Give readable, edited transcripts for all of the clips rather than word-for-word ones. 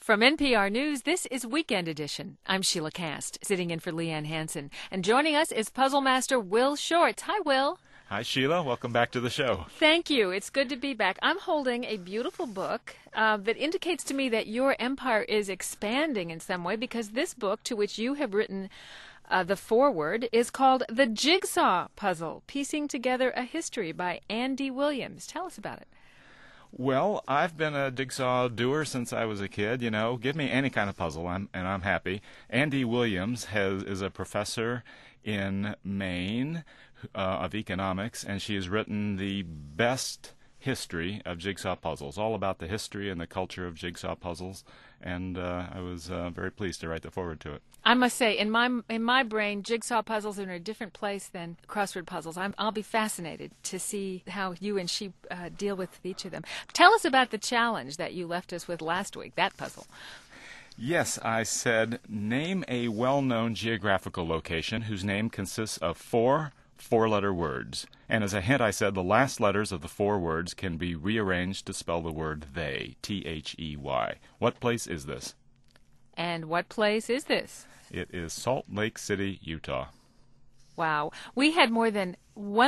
From NPR News, this is Weekend Edition. I'm Sheila Cast, sitting in for Leanne Hansen. And joining us is puzzle master Will Shortz. Hi, Will. Hi, Sheila. Welcome back to the show. Thank you. It's good to be back. I'm holding a beautiful book that indicates to me that your empire is expanding in some way, because this book, to which you have written the foreword, is called The Jigsaw Puzzle, Piecing Together a History by Andy Williams. Tell us about it. Well, I've been a jigsaw doer since I was a kid. You know, give me any kind of puzzle, and I'm happy. Andy Williams is a professor in Maine of economics, and she has written the best history of jigsaw puzzles, all about the history and the culture of jigsaw puzzles, and I was very pleased to write the foreword to it. I must say, in my brain, jigsaw puzzles are in a different place than crossword puzzles. I'll be fascinated to see how you and she deal with each of them. Tell us about the challenge that you left us with last week, that puzzle. Yes, I said, name a well-known geographical location whose name consists of four-letter words. And as a hint, I said the last letters of the four words can be rearranged to spell the word they, T-H-E-Y. What place is this? And what place is this? It is Salt Lake City, Utah. Wow. We had more than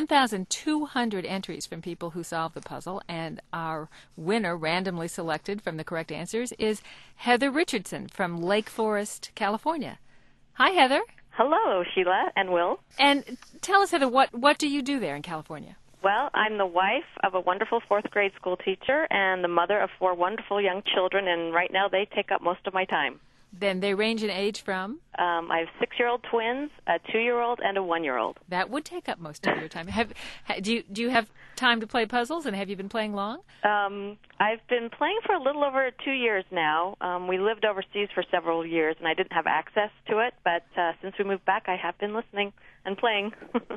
1,200 entries from people who solved the puzzle, and our winner, randomly selected from the correct answers, is Heather Richardson from Lake Forest, California. Hi, Heather. Hello, Sheila and Will. And tell us, Heather, what do you do there in California? Well, I'm the wife of a wonderful fourth grade school teacher and the mother of four wonderful young children, and right now they take up most of my time. Then they range in age from? I have 6-year-old twins, a 2-year-old, and a 1-year-old. That would take up most of your time. Do you have time to play puzzles, and have you been playing long? I've been playing for a little over 2 years now. We lived overseas for several years, and I didn't have access to it, but since we moved back, I have been listening and playing.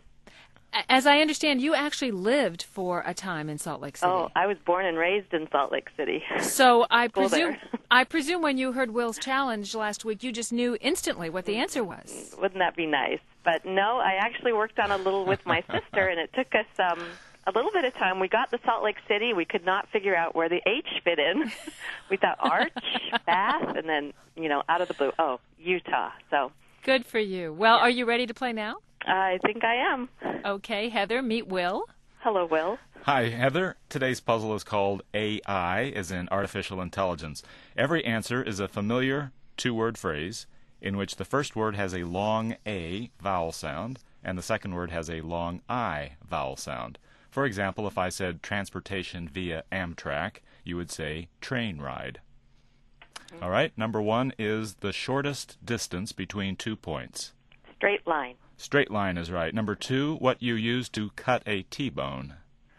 As I understand, you actually lived for a time in Salt Lake City. Oh, I was born and raised in Salt Lake City. So I presume when you heard Will's challenge last week, you just knew instantly what the answer was. Wouldn't that be nice? But no, I actually worked on a little with my sister, and it took us a little bit of time. We got to Salt Lake City. We could not figure out where the H fit in. We thought Arch, Bath, and then, out of the blue, Utah. So good for you. Well, Are you ready to play now? I think I am. Okay, Heather, meet Will. Hello, Will. Hi, Heather. Today's puzzle is called AI, as in artificial intelligence. Every answer is a familiar two-word phrase in which the first word has a long A vowel sound and the second word has a long I vowel sound. For example, if I said transportation via Amtrak, you would say train ride. All right, number one is the shortest distance between 2 points. Straight line. Straight line is right. Number two, what you use to cut a T-bone.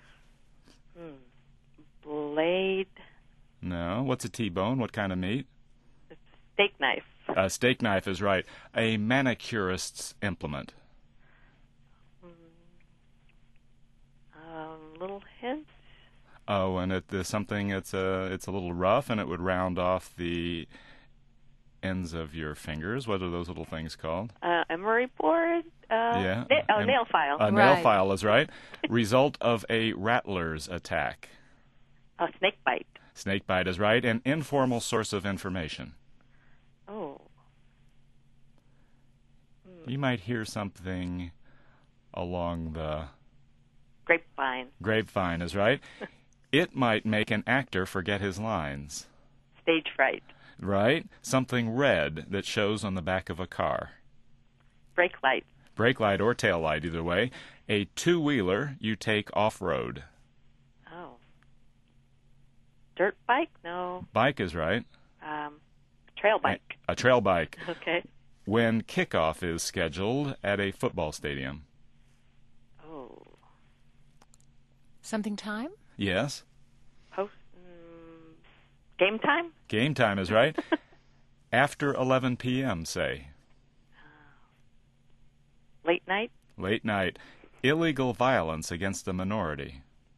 Blade. No. What's a T-bone? What kind of meat? Steak knife. A steak knife is right. A manicurist's implement. Little hint. Oh, and it's something. It's a little rough, and it would round off the ends of your fingers. What are those little things called? Emery board. Yeah. Nail file. A nail file is right. Result of a rattler's attack. A snake bite. Snake bite is right. An informal source of information. Oh. You might hear something along the... Grapevine. Grapevine is right. It might make an actor forget his lines. Stage fright. Right. Something red that shows on the back of a car. Brake light. Brake light or tail light, either way. A two-wheeler you take off-road. Oh. Dirt bike? No. Bike is right. Trail bike. A trail bike. Okay. When kickoff is scheduled at a football stadium. Oh. Something time? Yes. Game time? Game time is right. After 11 p.m., say. Late night? Late night. Illegal violence against a minority.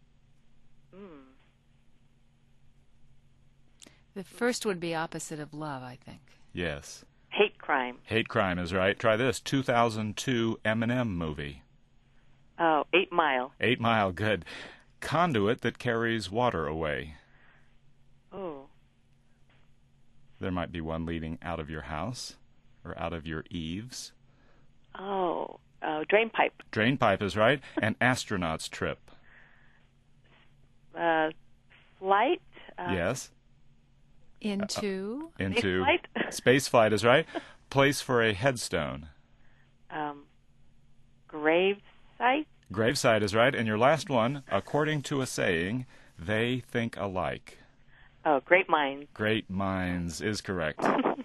The first would be opposite of love, I think. Yes. Hate crime. Hate crime is right. Try this. 2002 Eminem movie. Oh, 8 Mile. 8 Mile, good. Conduit that carries water away. Oh. There might be one leading out of your house or out of your eaves. Oh, drain pipe. Drain pipe is right. An astronaut's trip. Flight. Yes. Into Spaceflight? Space flight is right. Place for a headstone. Grave site. Gravesite is right. And your last one, according to a saying, they think alike. Oh, great minds. Great minds is correct.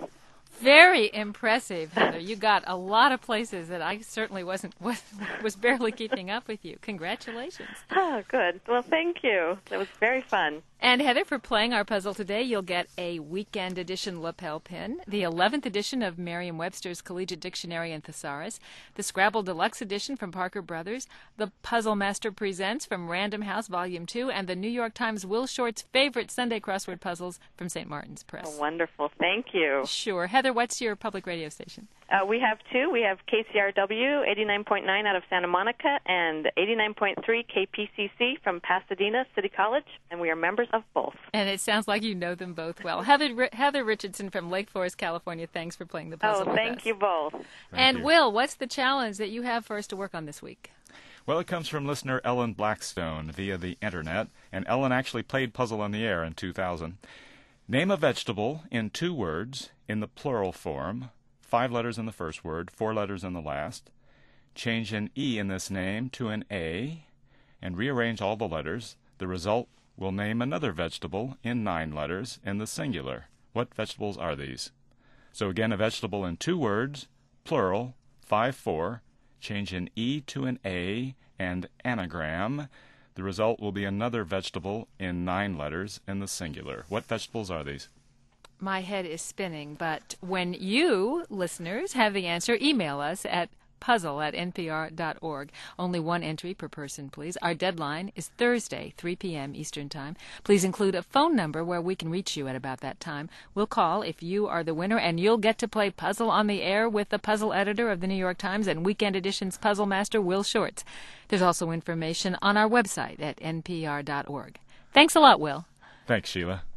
Very impressive, Heather. You got a lot of places that I certainly was barely keeping up with you. Congratulations. Oh, good. Well, thank you. That was very fun. And Heather, for playing our puzzle today, you'll get a weekend edition lapel pin, the 11th edition of Merriam-Webster's Collegiate Dictionary and Thesaurus, the Scrabble Deluxe edition from Parker Brothers, the Puzzle Master Presents from Random House Volume 2, and the New York Times Will Short's favorite Sunday crossword puzzles from St. Martin's Press. Oh, wonderful. Thank you. Sure. Heather, what's your public radio station? We have two. We have KCRW 89.9 out of Santa Monica and 89.3 KPCC from Pasadena City College, and we are members of both. And it sounds like you know them both well. Heather Richardson from Lake Forest, California, thanks for playing the puzzle with us. Thank you both. And you. Will, what's the challenge that you have for us to work on this week? Well, it comes from listener Ellen Blackstone via the Internet, and Ellen actually played Puzzle on the Air in 2000. Name a vegetable in 2 words in the plural form, 5 letters in the first word, 4 letters in the last. Change an E in this name to an A, and rearrange all the letters. The result will name another vegetable in 9 letters in the singular. What vegetables are these? So again, a vegetable in 2 words, plural, 5-4. Change an E to an A and anagram. The result will be another vegetable in 9 letters in the singular. What vegetables are these? My head is spinning, but when you, listeners, have the answer, email us at puzzle@npr.org. Only 1 entry per person, please. Our deadline is Thursday, 3 p.m. Eastern Time. Please include a phone number where we can reach you at about that time. We'll call if you are the winner, and you'll get to play Puzzle on the Air with the puzzle editor of the New York Times and Weekend Edition's puzzle master, Will Shortz. There's also information on our website at npr.org. Thanks a lot, Will. Thanks, Sheila.